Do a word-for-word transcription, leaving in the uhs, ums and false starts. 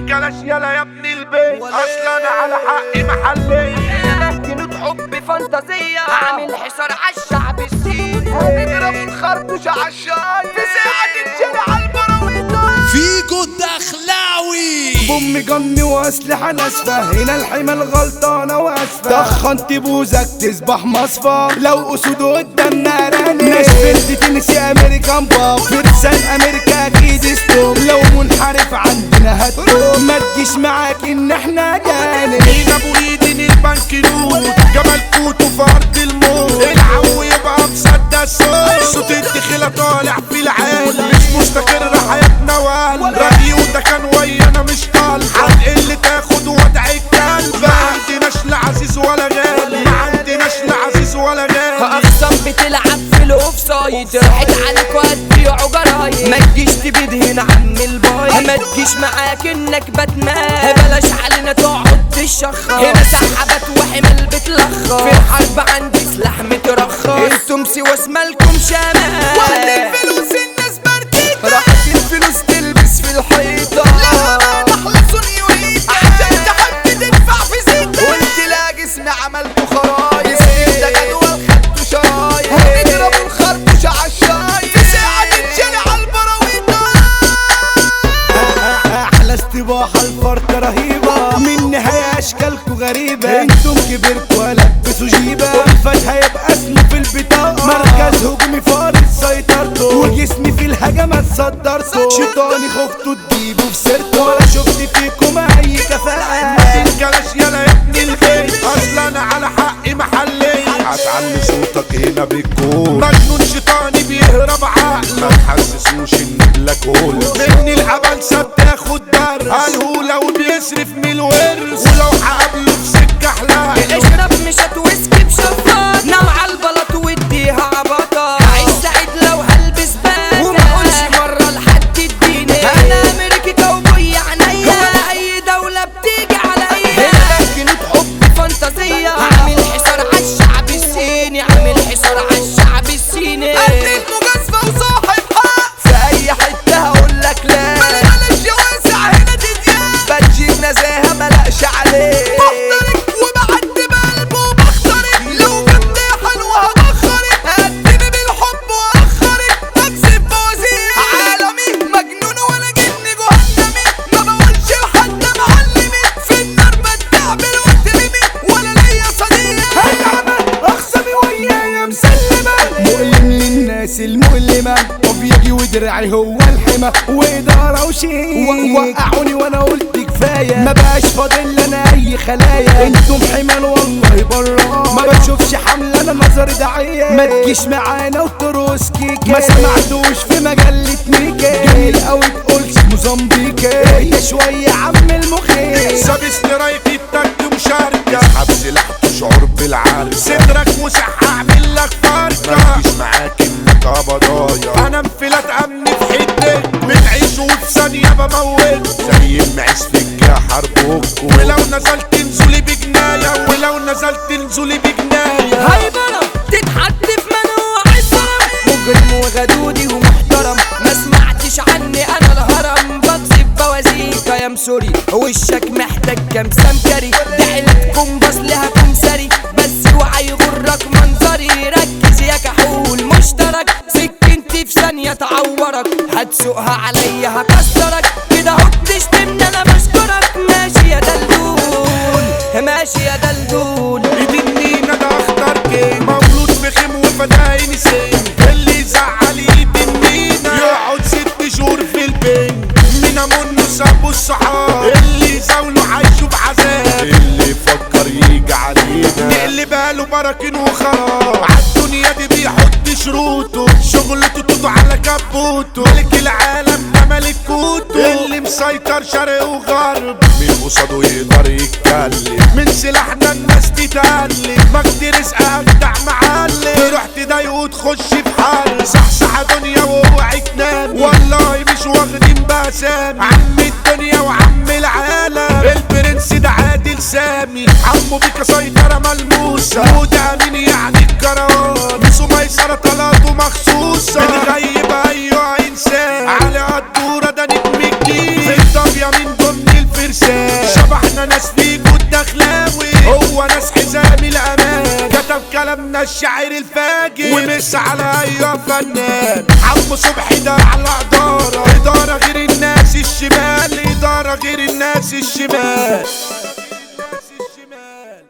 تنجلش يلا يا ابن البيت اصلا انا على حقي محلي. جنود حب فانتازية عامل حصار عالشعب السيني هنضرب الخرطوش عالشاي في ساعة تتشال عالبراويطة فيكو الدخلاوي بوم جن واسلحة ناسفة هنا الحمى غلطانة واسفة تخنت بوزك تصبح مصفى لو اسود قدامنا راني ناس بنت تنسي امريكان باب فرسان امريكا اكيد ستوب لو منحرف عندنا هتوب ما تجيش معاك ان احنا جانب مين ابو ايدين البنك نود جمال كوتو في ارض الموت العو يبقى مصدق الصوت صوت الدخيلة طالع في العالي مش مستقر حياتنا وقال راديو ده كان ويانا مش طالع عن اللي تاخد وضع الكلب ما عندناش لا عزيز ولا غالي ما عندناش لا عزيز ولا غالي اقسم بتلعب في الاوف سايد راحت عليك وهتبيعوا جرايد ما تجيش تبيد هنا عم الباي ما تجيش معاك انك باتمان بلاش علينا تقعد تشخر هنا سحبت وحمل بتلخر في الحرب عندي سلاح مترخص انتم سوا اسمالكم شمال وقت الفلوس الناس برديت راحت الفلوس تلبس في الحيطة لا محلصون يريد عشان تحب تدفع في زيتة وانت لا جسم عملته خرايط ده جدول خدته شرايط هنضربوا الخرطوش عالشاي في ساعة تتشال عالبراويطة احلى استباحة الفرقة رهيبة من نهاية اشكالكوا غريبة انتم كبرتوا لبسوا جيبة والفتح هيبقى اسمه في البطاقة مركز هجومي فارض سيطرته وجسمي في الهجمات صدرته شيطاني خفته تجيبه في سيرته ولا شفت فيكم اي كفاءة تنجلش يلا يا ابن البيت اصلا انا على حقي محلي هتعلي صوتك هنا بالكون مجنون شيطاني بيهرب عقل ما تحسسوش ان بلاكول من العبلسة بتاخد درس الهولة وبيصرف من الورث ولو هقابله في سكة حلاق اشرب مش هتوسكي بشفاط نام عالبلاط واديها عبطة عيش سعيد لو هلبس باتا وما اقولش مرة لحد اديني انا امريكي كوبوي عينيا اي دولة بتيجي عليا هنا جنود حب فانتازية عامل حصار عالشعب الصيني عامل حصار عالشعب الصيني قديت مجازفة وصاحب حق في اي حتة هقولك لا بلاش واسع هنا تديان بتجيب نزاهة ملقش عليه بخترك وبعدي بقلب وبخترك لو جبت حلوة هبخرك قدمي بالحب واخرك بكسب بوزير عالمي مجنون ولا جني جهنمي ما بقولش لحد معلمي في النار بتعمل واترمي ولا ليا صديق هتعبى اخصمي ويايا مسلمة مؤلم للناس المؤلمة وبيجي ودراعي هو الحمى وإدارة وشيك وقعوني وانا قلت كفاية ما بقاش فاضل لنا اي خلايا انتم حمال والله برا ما بشوفش حملة انا نظري داعية ما تجيش معانا وتروس كيكة ما سمعتوش في مجلة ميكا جميل اوي تقولش موزمبيكا هي شوية عم المخيم ساب استرايك التك مشاركة اسحب سلاحته شعور بالعركة صدرك وسح اعمل لك فرقة ما تجيش معاك انك قبضايا انا انفلات امن في حدك بتعيش وفي ثانية بموت زي المعيش في الجاه حربكم ولو نزلت انزلي بجناية ولو نزلت انزلي بجناية هيبرة تتحط في منوع الصرم مجرم وغدودي ومحترم ما سمعتش عني انا الهرم بكسب بوازيكا يا مسوري وشك محتاج كام سمكري ده عيلتكم بس لها كمسري بس اوعى يغرك منظري ركز يا كحول مشترك سكنتي في ثانية تعورك هتسوقها عليا هكسرك كده اهو بتشتمني انا بشكرك ماشي يا دلدول ماشي يا دلدول ايدينا ده اخطر جيم مولود بخيم وفدايني سين اللي يزعل ايدينا يقعد ست شهور في البيت مينا منه سابوا الصحاب اللي يزاولوا عايشوا بعذاب اللي يفكر يجي علينا نقلبها له براكين وخراب عالدنيا دي بيحط شروطه شغلته توتو على كبوته ملك العالم ده ملك كوتو اللي مسيطر شرق وغرب مين قصاده يقدر يتكلم من سلاحنا الناس تتقلب مجدي رزق اجدع معلم رحت تضايقه وتخش في حل صحصح دنيا واوعي تنام والله مش واخدين باسامي عم الدنيا وعم العالم البرنس ده عادل سامي عمو بيكا سيطرة ملموسة وده مين يعني الكروان نسو ميسرة طلاته مخصوصة بتغيب ايوه انسان على الدورة ده نجم جديد في الطابية من ضمن الفيلم عنا الشاعر الفاجر ومس على اي فنان. عم صبحي ده على اداره، اداره غير الناس الشمال، اداره غير الناس الشمال.